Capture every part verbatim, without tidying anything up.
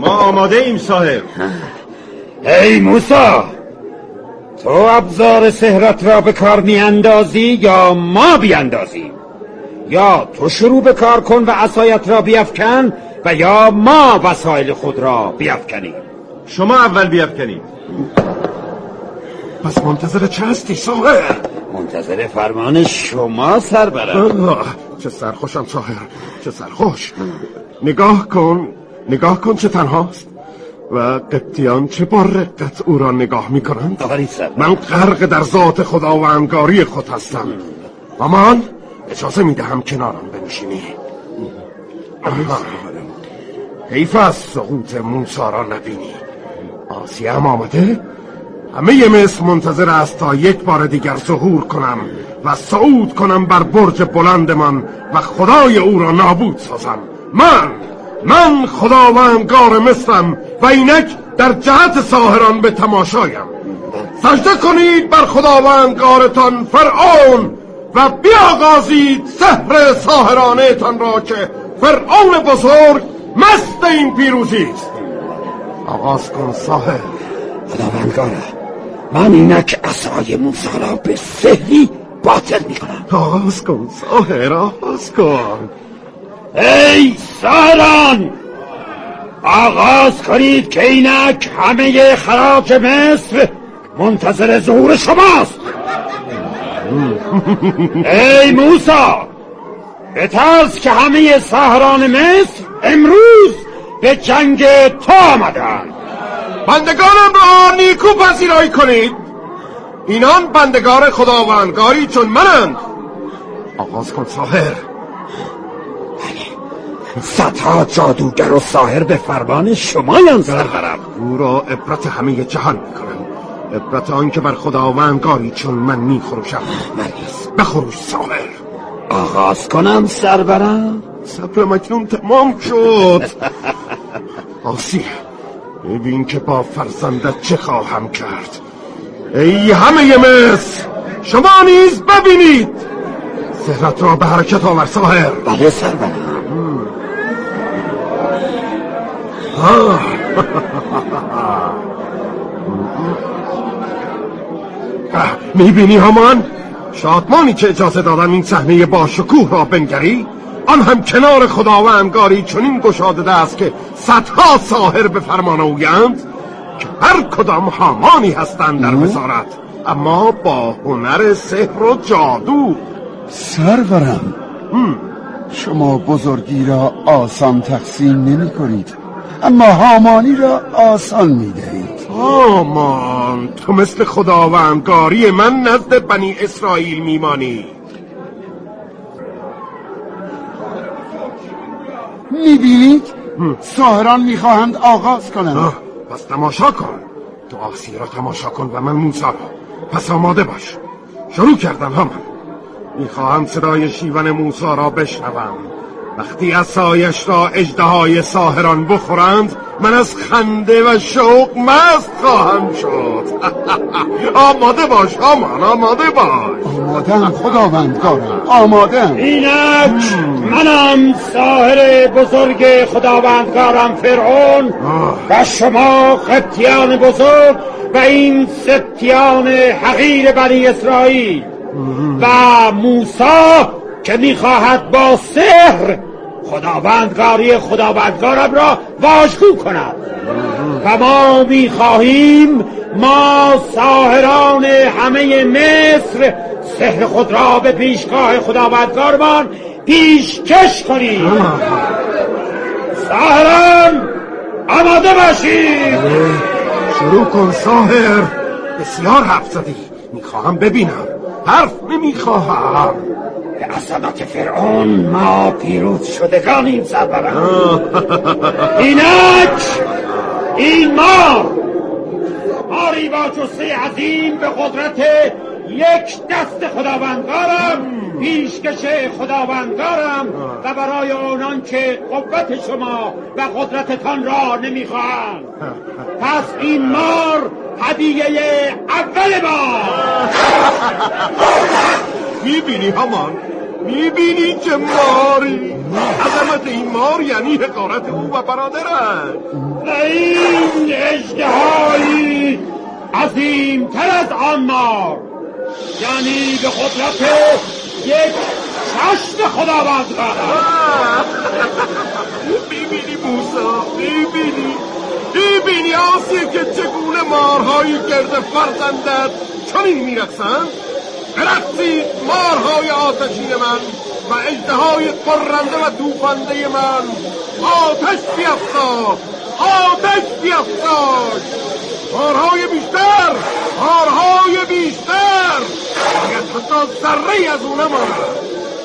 ما آماده ایم صاحب. ای موسی، تو ابزار سحرت را به کار می اندازی یا ما بیاندازیم؟ یا تو شروع به کار کن و عصایت را بیفکن و یا ما وسایل خود را بیفکنیم. شما اول بیفکنید. پس منتظر چه هستی ساحر؟ منتظر فرمان شما سربرم. چه سرخوشم ساحر، چه سرخوش. نگاه کن، نگاه کن چه تنهاست و قبطیان چه با رقت او را نگاه می کنند. من غرق در ذات خداوندگاری خود هستم و من اجازه می دهم کنارم بنشینی. حیف است سقوط موسی را نبینی. آسیه هم آمده؟ همه مصر منتظر است تا یک بار دیگر ظهور کنم و صعود کنم بر برج بلند من و خدای او را نابود سازم. من من خداوندگار مصرم و اینک در جهت ساحران به تماشایم. سجده کنید بر خداوندگارتان فرعون و بیاغازید سحر ساحرانه تان را که فرعون بزرگ مست این پیروزی است. آغاز کن ساحر. خداوندگارم، من اینک عصای موسی را به سحری باطل می کنم. آغاز کن ساحر، آغاز کن. ای ساحران، آغاز کنید که اینک همه خراج مصر منتظر ظهور شماست. ای موسی، بترس که همه ساحران مصر امروز به جنگ تو آمدند. بندگانم را نیکو پذیرایی کنید. اینان بندگار خداوندگاری چون منند. آغاز کن ساحر. صدها جادوگر و ساحر به فرمان شمایان سرورم. او را عبرت همه جهان میکنم، عبرت آن که بر خداوندگاری چون من میخروشم. مریض بخروش ساحر. آغاز کنم سرورم. صبر مکنون تمام شد. آسیه، ببین که با فرزندت چه خواهم کرد. ای همه مصر، شما نیز ببینید. سحرت را به حرکت آور ساحر. بله سرورم. میبینی همان؟ شادمانی که اجازه دادن این صحنه با شکوه را بنگری؟ آن هم کنار خداوندگاری چنین گشاده است که صدها ساحر به فرمان اویند که هر کدام هامانی هستند در وزارت، اما با هنر سحر و جادو. سرورم، شما بزرگی را آسان تقسیم نمی کنید، اما هامانی را آسان می دهید. آمان، تو مثل خداوندگاری من نزد بنی اسرائیل میمانی. میبینید؟ ساحران میخواهند آغاز کنند. پس تماشا کن. تو آسیه را تماشا کن و من موسی را. پس آماده باش. شروع کردن همان. میخواهم صدای شیون موسی را بشنوم. وقتی عصایش را اژدهای ساحران بخورند، من از خنده و شوق مست خواهم شد. آماده باش هامان، آماده باش. آماده‌ام خداوندگارم، آماده‌ام. اینک منم ساحر بزرگ خداوندگارم فرعون و شما قبطیان بزرگ و این سبطیان حقیر بنی اسرائیل و موسی که میخواهد با سحر خداوندگاری خداوندگارم را واژگون کند و ما میخواهیم ما ساحران همه مصر سحر خود را به پیشگاه خداوندگارمان پیشکش کنیم. ساحران آماده باشید. شروع کن ساحر. بسیار حرف زدی، میخواهم ببینم. حرف نمیخواهم. به عظمت فرعون ما پیروز شدگانیم سرورم. اینک این ما ماری با جثه عظیم به قدرت یک دست خداوندگارم پیشکش خداوندگارم و برای آنان که قوت شما و قدرتتان را نمیخواهند. پس این مار هدیه اول ما. میبینی همان؟ میبینی چه ماری؟ عظمت این مار یعنی حقارت او و برادرش. این اژدهایی عظیمتر از آن مار، یعنی به قدرت یک چشم خداوند دارد. میبینی موسی؟ میبینی؟ میبینی آسیه که چگونه مارهایی گرد فرزندت چنین میرقصند؟ برقصید مارهای آتشین من و اژدهای قرنده و توفنده من. آتش بیفزا، آتش بیفزای، مارهای بیشتر، مارهای بیشتر، باید حتی ذره از اون نماند.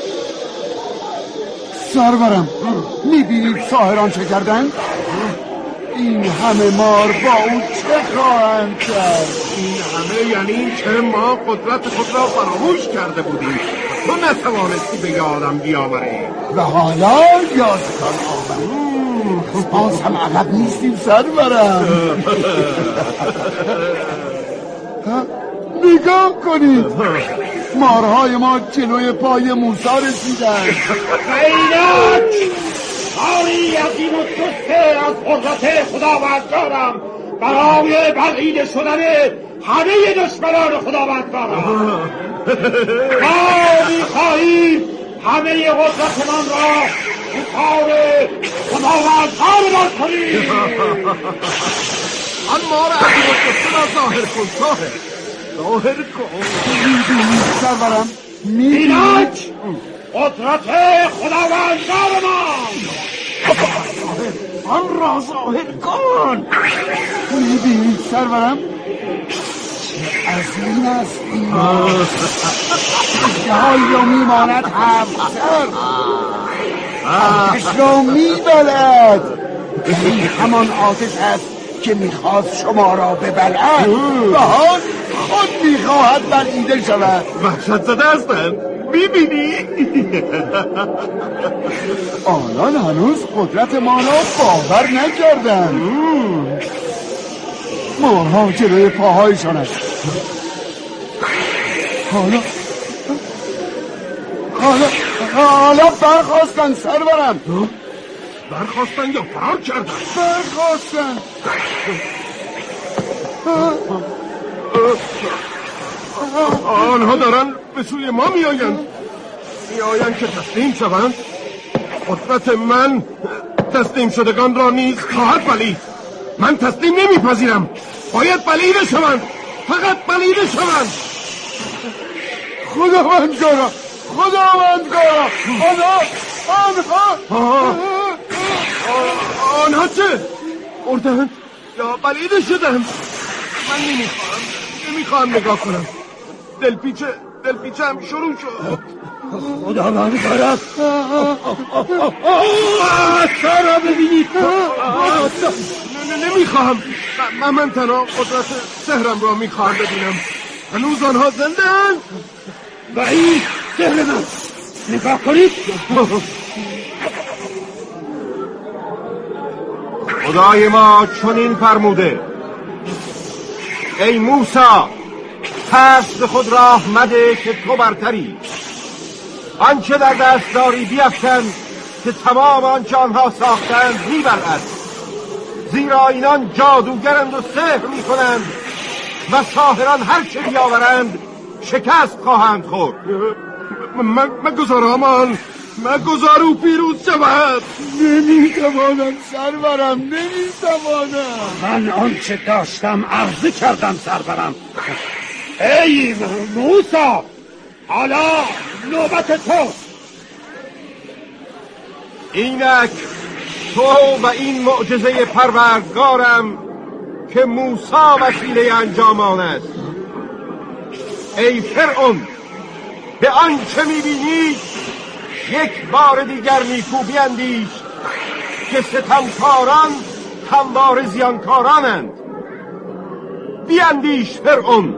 سرورم، میبینید ساحران چه کردن؟ این همه مار با او چه خواهند کرد؟ این همه یعنی که ما قدرت خود را فراموش کرده بودیم، تو نتوانستی به یادم بیاوری و حالا یادتان آورد. باز هم عقب نیستیم سرورم. نگاه کنید، مارهای ما جلوی پای موسی رسیدن. اینک آری از این و جسته از قدرت خداوندگارم برای بلعیده شدن همه دشمنان خداوندگارم. ما میخواهیم همه قدرتمان را بکار خداوندگارمان کنیم. آن مار عظیم الجثه را ظاهر کن. ظاهر ظاهر کن. میبینید سرورم، میبینید اینک قدرت خداوندگار ما. آن را ظاهر کن. میبینید سرورم، چه عظیم است این اشتهایی را میماند هفت سر، آتش را میبلد. این همان آتش است که میخواست شما را ببلد و حال خود میخواهد بلعیده شود. وحشت زده هستند. میبینی؟ آنان هنوز قدرت ما را باور نکردند. مارها جلوی پاهایشان است. حالا حالا حالا برخواستن سرورم. برخواستن یا فرار کردن؟ برخواستن. آنها دارن به سوی ما میآیند. میآیند که تسلیم شوند. قدرت من تسلیم شدگان را نیز خواهد بلعید. من تسلیم نمیپذیرم. باید بلعیده شوند. فقط بلعیده شوند. خداوندگارا، خداوندگارا، آنها آنها آنها چه؟ مردند یا بلعیده شدند؟ من نمیخواهم نمیخواهم نگاه کنم. دلپیچه دلپیچه هم شروع شد. خداوندگارم، آسا را ببینید. نمیخواهم. من من تنها قدرت سحرم را میخواهم ببینم. هنوز آنها زنده‌اند. و این سحر من، نگاه کنید. خدای ما چنین فرموده: ای موسی، پس به خود راه مده که تو برتری. آنچه در دست داری بیفکن که تمام آنچه آنها ساختند میبلعد. زیرا اینان جادوگرند و سحر میکنند و ساحران هر چه بیاورند شکست خواهند خورد. مگذار آمان، مگذار او پیروز شود. نمیتوانم سرورم، نمیتوانم. من آنچه داشتم عرضه کردم سرورم. ای موسی، حالا نوبت تو. اینک تو و این معجزه پروردگارم که موسی وسیله انجام آن است. ای فرعون، به آنچه میبینی یک بار دیگر نیکو بیندیش که ستمکاران هموار زیانکارانند. بیندیش فرعون.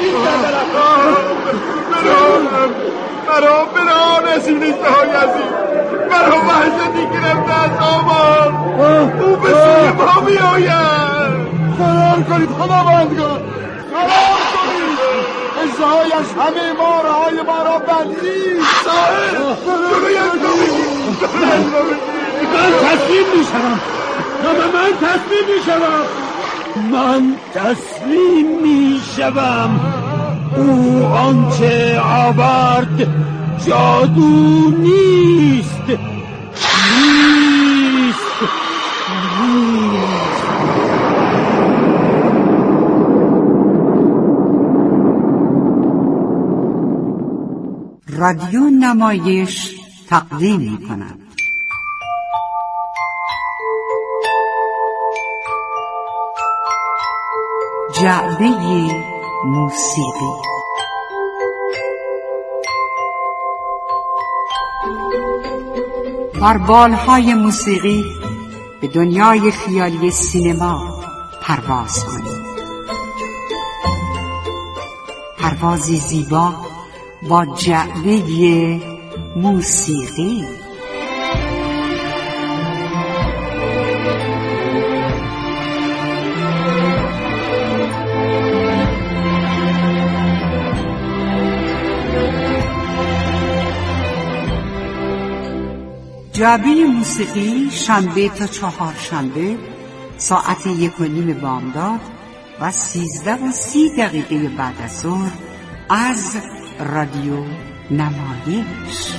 مرا بنا نسید اشتهای عزیز، مرا وحشتی گرفته از آمان، او به سوی ما می آید. فرار کنید خداوندگار، فرار کنید، اشتهایش همه مارهای ما را بندید. صاحب جلویش رو بگید، جلویش رو بگید. من تسلیم می شدم، من تسلیم می شدم، من تسلیم می شدم. او آنچه آورد جادو نیست، نیست، نیست. رادیو نمایش تقدیم می کند جعبه موسیقی. بر بالهای موسیقی به دنیای خیالی سینما پرواز کنید. پروازی زیبا با جعبه موسیقی. جعبه موسیقی شنبه تا چهار شنبه ساعت یک و نیم بامداد و سیزده و سی دقیقه بعد از ظهر از رادیو نمایش.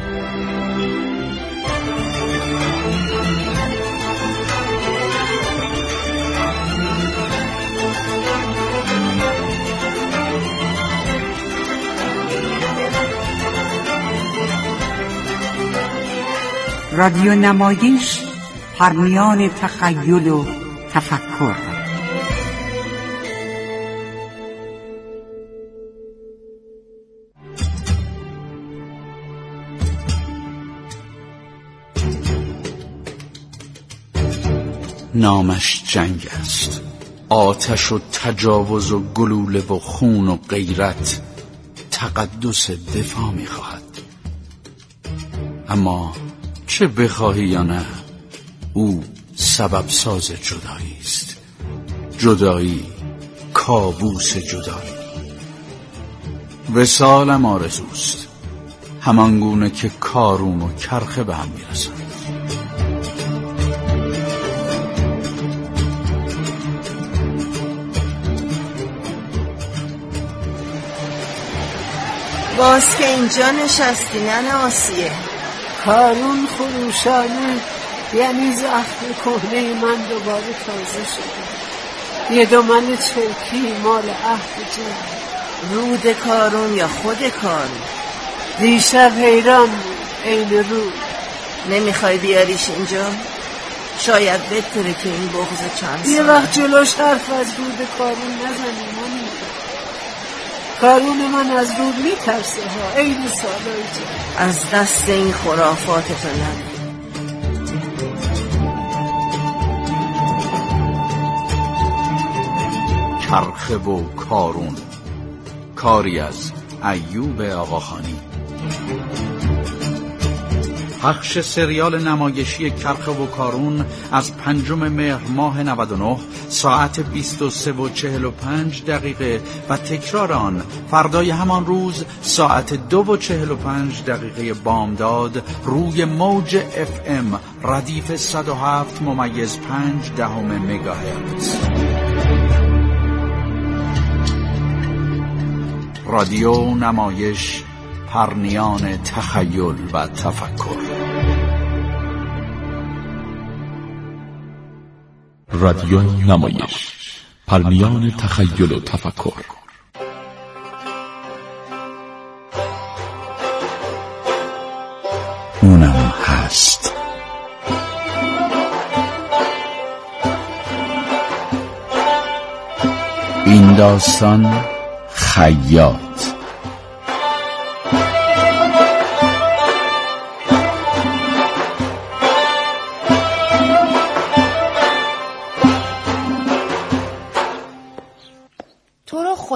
رادیو نمایش پرمیان تخیل و تفکر. نامش جنگ است، آتش و تجاوز و گلوله و خون و غیرت، تقدس دفاع می‌خواهد. اما چه بخواهی یا نه، او سبب ساز جدایی است. جدایی، کابوس جدایی. وصالم آرزوست، همانگونه که کارون و کرخه به هم میرسند. باز که اینجا نشستی ننه آسیه. کارون خروشانه، یعنی زخم کهنه من دوباره تازه شده. یه دامن چرکی مال عهد جان. رود کارون یا خود کارون؟ دیشب حیران بود عین رود. نمیخوای بیاریش اینجا؟ شاید بهتره که این بغض چند سال یه وقت جلوش حرف از رود کارون نزنیم. منی کارون من از رود میترسه ها، عین سالای جان. از دست این خرافاتتو نمی. کرخه و کارون، کاری از ایوب آقاخانی. پخش سریال نمایشی کرخه و کارون از پنجم مهر ماه نود و نه ساعت بیست و سه و چهل و پنج دقیقه و تکرار آن فردای همان روز ساعت دو و چهل و پنج دقیقه بامداد روی موج اف ام ردیف صد و هفت ممیز پنج دهم مگاهرتز. رادیو نمایش، پرنیان تخیل و تفکر. رادیو نمایش، پرنیان تخیل و تفکر. اونم هست. این داستان خیاط.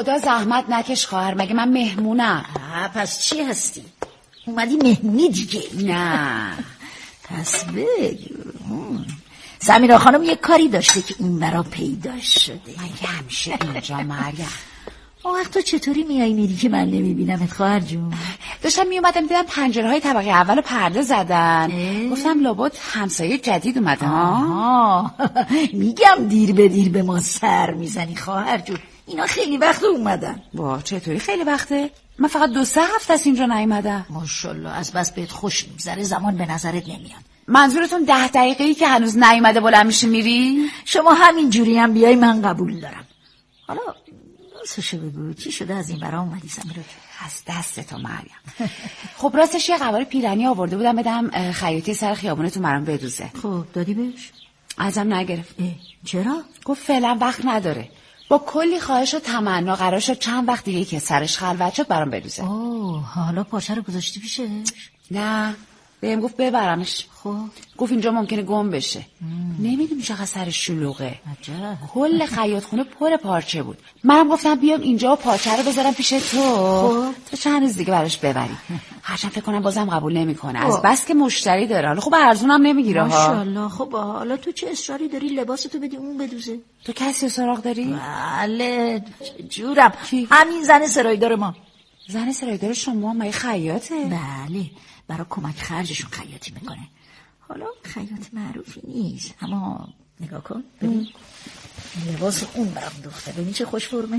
خدا زحمت نکش خواهر، مگه من مهمونم؟ پس چی هستی؟ اومدی مهمونی دیگه؟ نه. پس بگو. سمیرا خانم یه کاری داشته که این برا پیداش شده. مگه همیشه اینجا مریم؟ اون وقت تو چطوری میای میری که من نمیبینمت خواهر جون؟ داشتم میومدم دیدم پنجره های طبقه اول پرده زدن. گفتم لابد همسایه جدید اومده ها. میگم دیر به دیر به ما سر میزنی خواهر جون. اینا خیلی وقت اومدن. واه چطوری خیلی وقته؟ من فقط دو سه هفته از اینجا نیومدم. ماشاءالله از بس بهت خوش میگذره، زمان به نظرت نمیاد. منظورتون ده دقیقه‌ای که هنوز نیومده بلند میشی میری؟ شما همین جوری هم بیای من قبول دارم. حالا راستشو بگو چی شده از این برا اومدی سمیرا؟ از دست تو مریم. خب راستش یه قواره پیرنی آورده بودم بدم خیاطی سر خیابونه تو مرام بدوزه. خب دادی بهش؟ ازم نگرفت. چرا؟ گفت فعلا وقت نداره. با کلی خواهش و تمنا قرار شد چند وقت دیگه که سرش خلوت شد برام بدوزه. اوه حالا پاچه رو گذاشتی پیشش؟ نه بهم گفت ببرمش. خب گفت اینجا ممکنه گم بشه. نمیدونی چقدر سرش شلوغه. عجب. کل خیاط خونه پر پارچه بود. منم گفتم بیام اینجا و پارچه رو بذارم پیش تو. خب تو چند روز دیگه براش ببری. هرچند فکر کنم بازم قبول نمیکنه. از بس که مشتری داره. حالا خب ارزونم نمیگیره ها. ماشاءالله. خب حالا تو چه اصراری داری لباستو بدی اون بدوزه؟ تو کسی سراغ داری؟ بله جورم. همین زن سرایدار ما. زن سرایدار شما مگه خیاطه؟ بله برای کمک خرجشون خیاطی میکنه. حالا خیاط معروفی نیست اما نگاه کن ببین لباس اون برام دوخته، ببین چه خوش فرمه.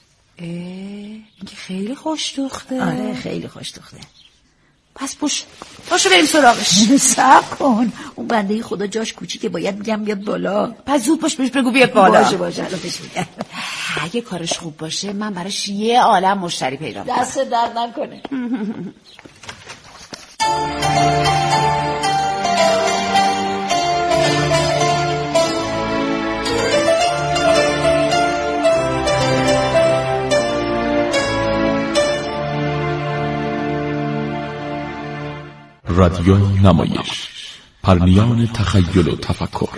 این که خیلی خوش دوخته. آره خیلی خوش دوخته. پس پوش پاشو بریم سراغش. صبر کن اون بنده خدا جاش کوچیکه، باید بگم بیاد بالا. پس زود باش بهش بگو بیاد بالا. باشه باشه الان بهش میگم. اگه کارش خوب باشه من براش یه عالم مشتری پیدا میکنم. دست درد نکنه. رادیو نمایش، پرنیان تخیل و تفکر.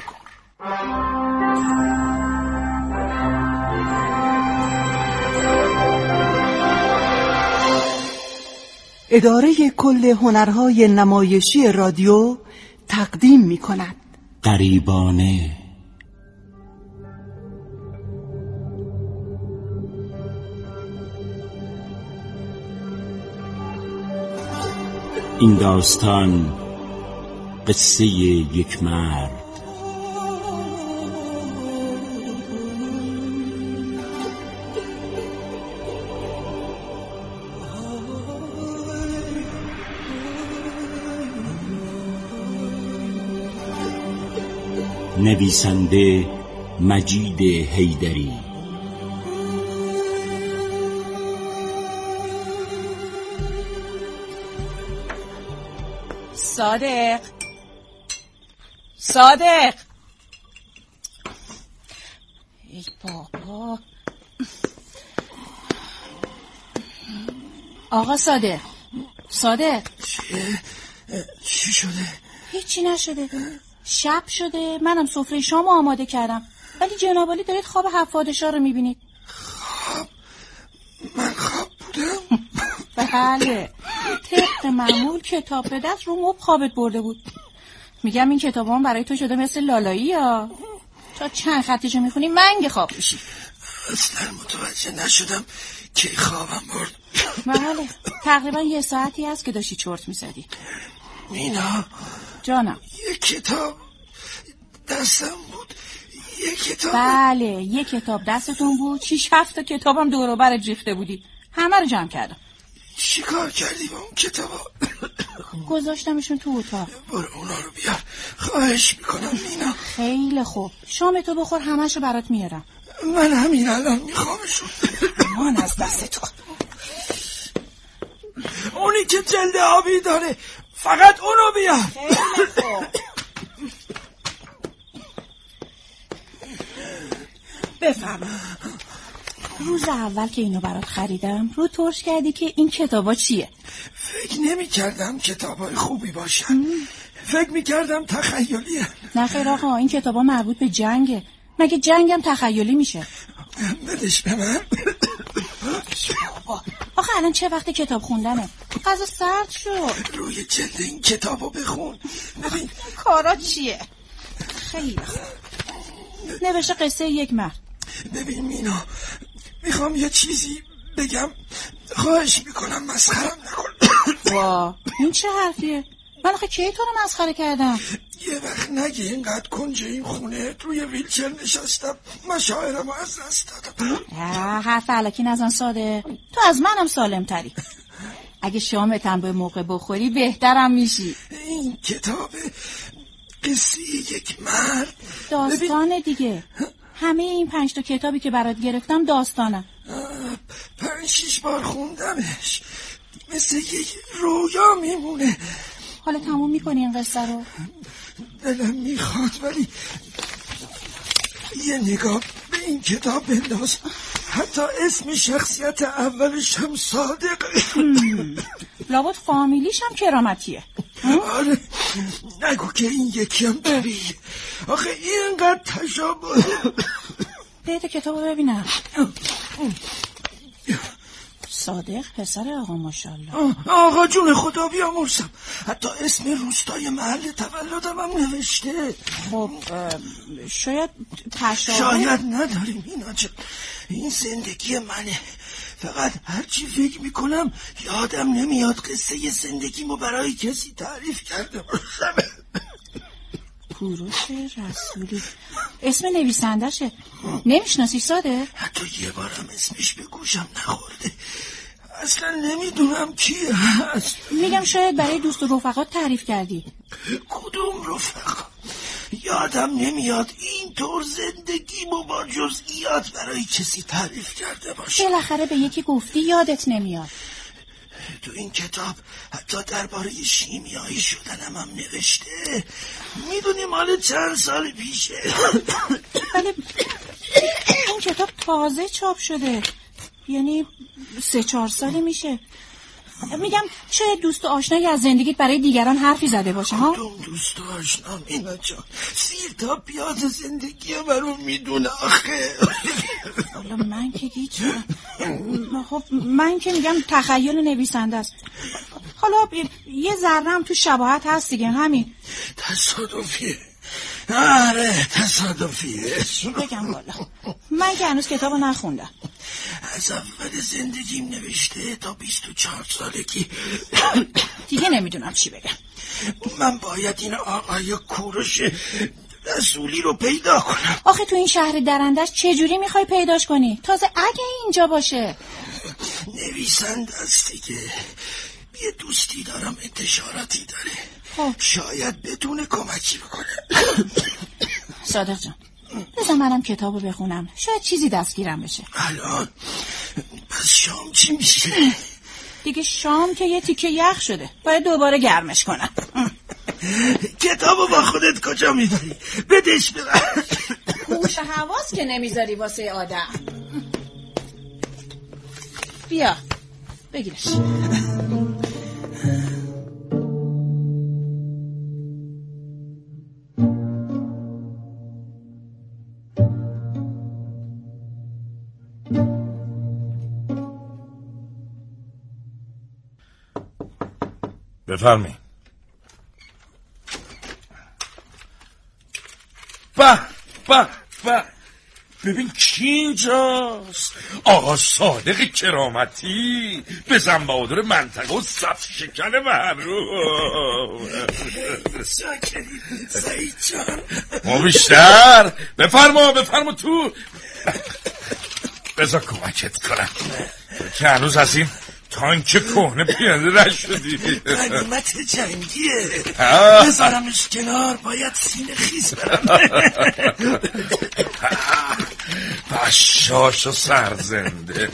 اداره کل هنرهای نمایشی رادیو تقدیم می کند غریبانه. این داستان قصه یک مرد. نویسنده مجید حیدری. صادق صادق ای بابا. آقا صادق صادق چی شده؟ هیچی نشده، شب شده، منم سفره شام آماده کردم ولی جنابالی دارید خواب حفادشا رو میبینید. خواب؟ من خواب بودم؟ بله طبق معمول کتاب به دست رو مب خوابت برده بود. میگم این کتاب هم برای تو شده مثل لالایی یا تا چند خطیشو میخونی منگ خواب میشی. اصلا متوجه نشدم که خوابم برد. بله تقریبا یه ساعتی هست که داشتی چرت میزدی. مینا جانم یه کتاب دستم بود. یه کتاب. بله یه کتاب دستتون بود. شیش هفت تا کتابم دور و برت ریخته بودی، همه رو جمع کردم. چی کار کردی با اون کتابا؟ گذاشتمشون تو اتاق. برو اونا رو بیار خواهش میکنم مینا. خیلی خوب شام تو بخور همشو برات میارم. من همین الان میخوامشون. امان از دست تو. اونی که جلد آبی داره فقط اونو بیار. خیلی خوب. بفرما. روز اول که اینو برات خریدم رو ترش کردی که این کتابا چیه؟ فکر نمی کردم کتابای خوبی باشن. فکر می کردم تخیلیه. نه خیر آقا این کتابا مربوط به جنگه. مگه جنگم تخیلی میشه؟ بدش به من. الان چه وقت کتاب خوندنه؟ غذا سرد شد. روی جلد این کتابو بخون. ببین کارا چیه؟ خیلی خوب. نوشته قصه یک مرد. ببین مینا، میخوام یه چیزی بگم، خواهش میکنم مسخرم نکن. وا این چه حرفیه؟ من آخه کی تو رو مسخره کردم؟ یه وقت نگی اینقدر کنج این خونه روی ویلچر نشستم، مشاعرمو از دست دادم. حرف علکی نزن صادق، تو از منم سالم تری. اگه شامتم به موقع بخوری بهترم میشی. این کتاب قصه یک مرد داستانه دیگه. همه این پنج تا کتابی که برات گرفتم داستانه. پنج شیش بار خوندمش، مثل یک رویا میمونه. حالا تموم میکنی این قصه رو؟ دلم میخواد، ولی یه نگاه به این کتاب بنداز. حتی اسم شخصیت اولش هم صادقه. لابد فامیلیش هم کرامتیه. آره نگو که این یکی هم داری. آخه اینقدر تشابه. بیت کتابو ببینم. صادق پسر آقا ماشاءالله. آقا جون خدا بیامرزم، حتی اسم روستای محل تولدم هم نوشته. خب شاید تشابه شاید نداریم اینا جان، این زندگی منه. فقط هرچی فکر میکنم یادم نمیاد قصه ی زندگیمو برای کسی تعریف کرده باشم. کوروش رسولی اسم نویسندشه. نمیشناسی صادق؟ حتی یه بارم اسمش به گوشم نخورده. اصلا نمیدونم کیه هست. میگم شاید برای دوست و رفقات تعریف کردی. کدوم رفقا؟ یادم نمیاد اینطور زندگیمو با جزئیات برای کسی تعریف کرده باشه. بالاخره به یکی گفتی یادت نمیاد. تو این کتاب حتی درباره شیمیایی شدنم هم نوشته. میدونی مال چند سال پیشه. ولی این کتاب تازه چاپ شده، یعنی سه چهار ساله میشه. میگم شاید دوست و آشنایی از زندگیت برای دیگران حرفی زده باشه ها؟ کدوم دوست و آشنا مینا جان؟ سیر تا پیاز زندگی رو میدونه آخه. حالا من که گیچم. خب من که میگم تخیل نویسنده است. حالا یه ذره هم تو شباهت هست دیگه، همین. تصادفیه. آره تصادفیه. چی بگم والا، من که هنوز کتابو نخوندم. از اول زندگیم نوشته تا بیست و چهار سالگی. دیگه نمیدونم چی بگم. من باید این آقای کوروش رسولی رو پیدا کنم. آخه تو این شهر درندش چجوری میخوای پیداش کنی؟ تازه اگه اینجا باشه. نویسنده است دیگه. یه دوستی دارم انتشاراتی داره. خب شاید بتونه کمکی بکنه. صادق جان بذار منم کتابو بخونم، شاید چیزی دستگیرم بشه. الان پس شام چی میشه؟ دیگه شام که یه تیکه یخ شده، باید دوباره گرمش کنم. کتابو با خودت کجا میبری؟ بدش برم. هوش حواس که نمیذاری واسه آدم. بیا بگیرش. بفرمی. به به به، ببین کی اینجاست؟ آقا صادق کرامتی، بزن بهادر منطقه و صف شکن محروم. شاکریم سعید جان. ما بیشتر. بفرما بفرما تو. بذار کمکت کنم که هنوز از این تانک کهنه پیاده نشدی. غنیمت جنگیه. بذارمش کنار، باید سینه خیز برم. بشاش و سرزنده.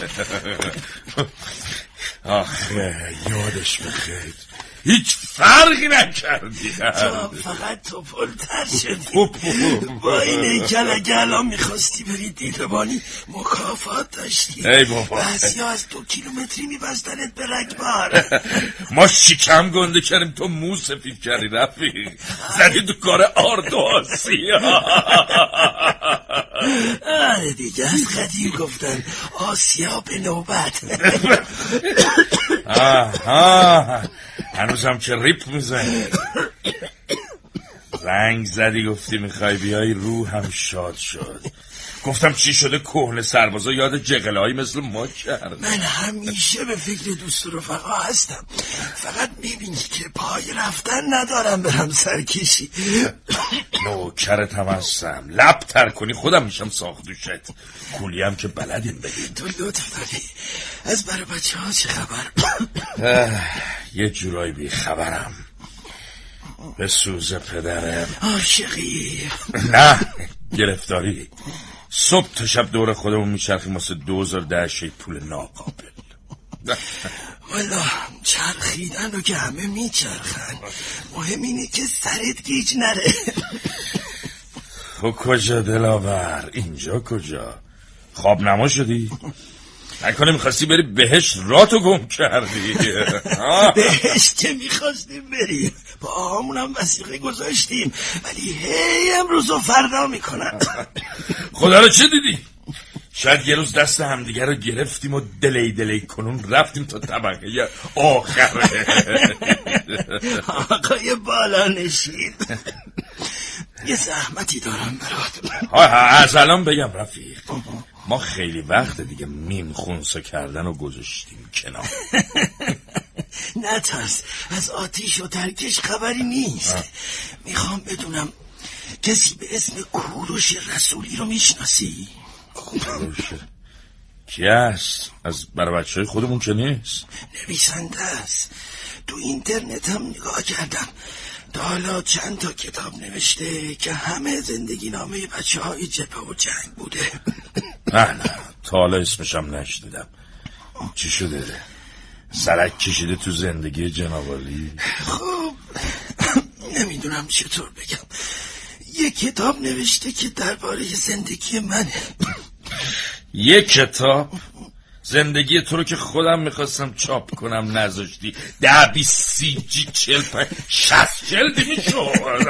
آخه یادش بخیر هیچ فرقی نکردی. تو فقط تو پلتر شدی. با این ایکل اگه الان میخواستی بری دیدبانی مکافات داشتی. ای بابا بس یا از دو کیلومتری میبستنت به رگبار. ما شکم گنده کردیم تو مو سفید کردی رفیق. زدی تو کار آرد و آسیا. آره دیگه، از قدیم گفتن آسیا به نوبت. آها هنوزم که ریپ میزنی. زنگ زدی گفتی میخوای بیای، روحم شاد شد. گفتم چی شده کهنه سربازا یاد جغلایی مثل ما کرد. من همیشه به فکر دوست و رفقا هستم، فقط میبینی که پای رفتن ندارم برم سرکشی. نوکرت هم هستم، لب تر کنی خودم میشم ساختوشت. کولیم که بلدیم بگیم. تو لطف داری. از برای بچه ها چه خبر؟ یه جورایی بی خبرم. به سوز پدرم. عاشقی؟ نه، گرفتاری. صبح تا شب دور خودمون میچرخیم واسه دوزار دهشه پول ناقابل. والا چرخیدن رو که همه میچرخن، مهم اینه که سرت گیج نره. تو کجا دلاور؟ اینجا کجا؟ خواب نما شدی؟ نکنه میخواستی بری بهشت، راتو گم کردی. بهشت که میخواستیم بریم، با آهامونم وثیقه گذاشتیم، ولی هی امروز و فردا میکنن. خدا رو چه دیدی؟ شاید یه روز دست همدیگه رو گرفتیم و دلی دلی کنون رفتیم تا طبقه آخره. آقای بالا نشین، یه زحمتی دارم برات. از الان بگم رفیق، ما خیلی وقت دیگه میم خونسا کردن و گذاشتیم کنار. نترس، از آتیش و ترکش خبری نیست. میخوام بدونم کسی به اسم کوروش رسولی رو میشناسی؟ کوروش کی است؟ از برای بچه های خودمون که نیست؟ نویسنده است، تو اینترنت هم نگاه کردم، تا حالا چند تا کتاب نوشته که همه زندگی نامه بچه های جبهه و جنگ بوده. نه نه، تا حالا اسمشم نشنیدم. چی شده؟ سرک کشیده تو زندگی جنابالی؟ خب نمیدونم چطور بگم، یه کتاب نوشته که درباره زندگی منه. یه کتاب؟ زندگی تو رو که خودم میخواستم چاپ کنم نذاشتی. ده بیست سی جی چل پنج شست جلدی میشود.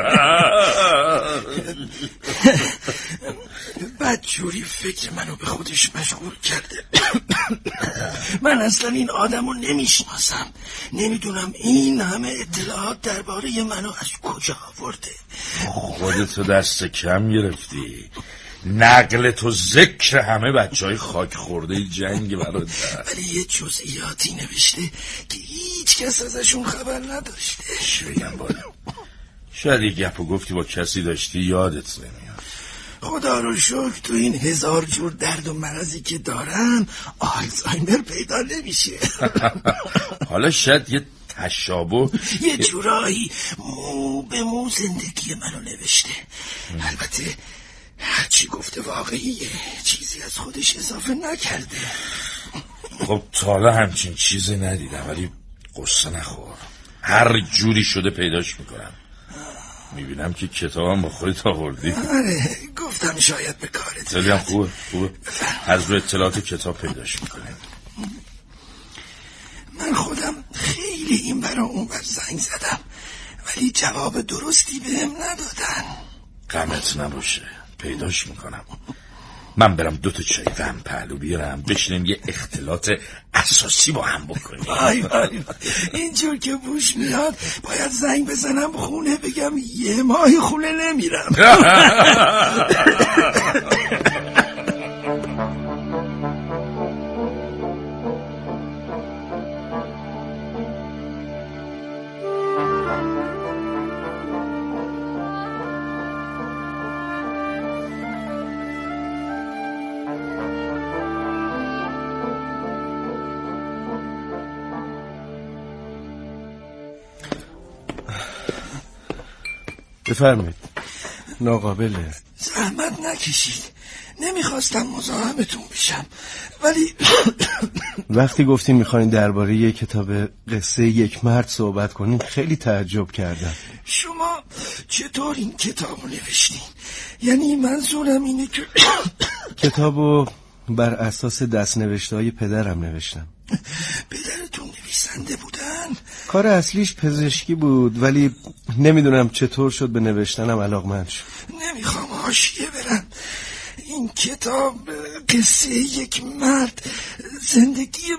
بدجوری فکر منو به خودش مشغول کرده. من اصلا این آدم رو نمیشناسم، نمیدونم این همه اطلاعات درباره منو از کجا آورده. خودتو دست کم گرفتی، نقل تو ذکر همه بچه های خاک خورده جنگ برادر. ولی یه جزئیاتی نوشته که هیچ کس ازشون خبر نداشته. چی بگم بالا؟ شاید یه گپو گفتی با کسی داشتی یادت نمیاد. خدا رو شکر تو این هزار جور درد و مرضی که دارم آلزایمر پیدا نمیشه. حالا شاید یه تشابه، یه جورایی مو به مو زندگی منو نوشته. البته هرچی گفته واقعیه، چیزی از خودش اضافه نکرده. خب تا حالا همچین چیزی ندیدم، ولی قصه نخور، هر جوری شده پیداش میکنم. میبینم که کتابم با خودت آوردی. آره گفتم شاید به کارت. خیلی هم خوبه خوبه از روی اطلاعات کتاب پیداش میکنم. من خودم خیلی این برا اون بر زنگ زدم، ولی جواب درستی بهم ندادن. غمت نباشه، پیداش میکنم. من برم دوتا چای غم پهلو بیارم، بشینیم یه اختلاط اساسی با هم بکنیم. وای وای اینجور که بوش میاد باید زنگ بزنم خونه بگم یه ماه خونه نمیرم. بفرمایید. ناقابله. زحمت نکشید، نمیخواستم مزاحمتون بشم، ولی وقتی گفتیم میخواین درباره یک کتاب قصه یک مرد صحبت کنیم خیلی تعجب کردم. شما چطور این کتابو نوشتین؟ یعنی منظورم اینه که کتابو بر اساس دست‌نوشته‌های پدرم نوشتم. پدرتون نویسنده بودن؟ کار اصلیش پزشکی بود، ولی نمیدونم چطور شد به نوشتنم علاقمند شد. نمیخوام حاشیه برم، این کتاب قصه یک مرد زندگی